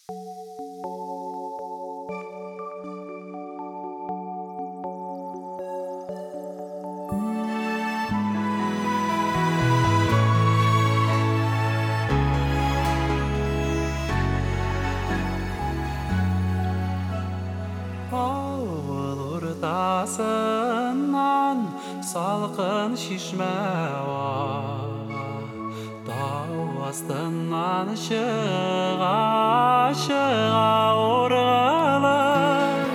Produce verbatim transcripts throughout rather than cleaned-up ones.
Ауыл ортасынан салқын шишмә ага, тау астынан шыға-шыға оралып,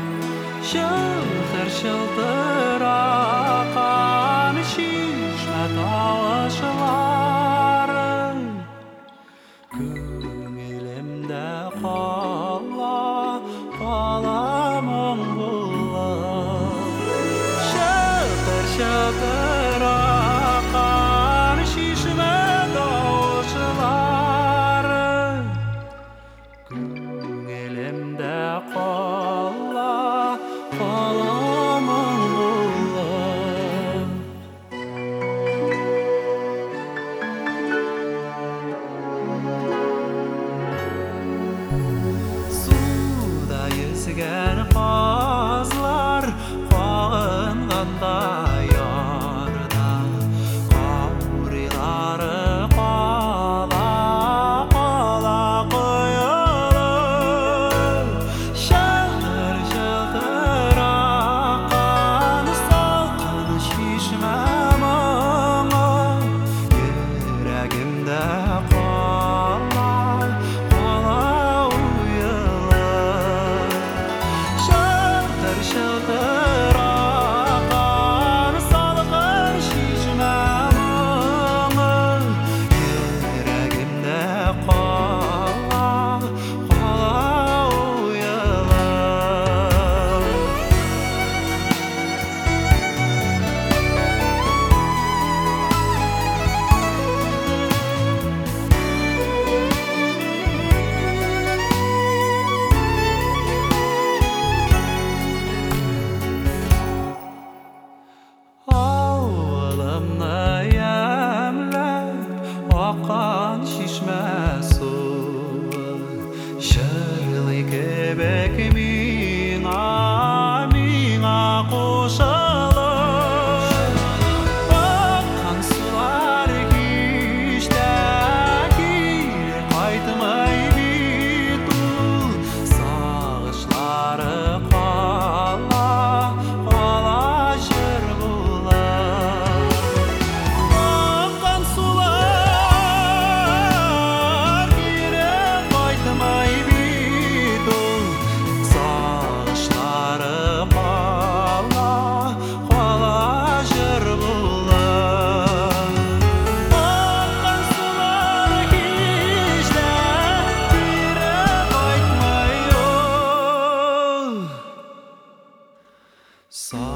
жылтыр-жылтыр аққан шишмә тамшылары көңілімде қала қала Şatır akan şişme davulcuları Көңілімде қала қаламың болып Суда yüzген қазлар қағынғанда Akan şişme suı Şırlı kebek mina mina koşalım Akan sular kişte kilir Kaytmay bitul Sağışları kala Kala jır bular Akan sular Saw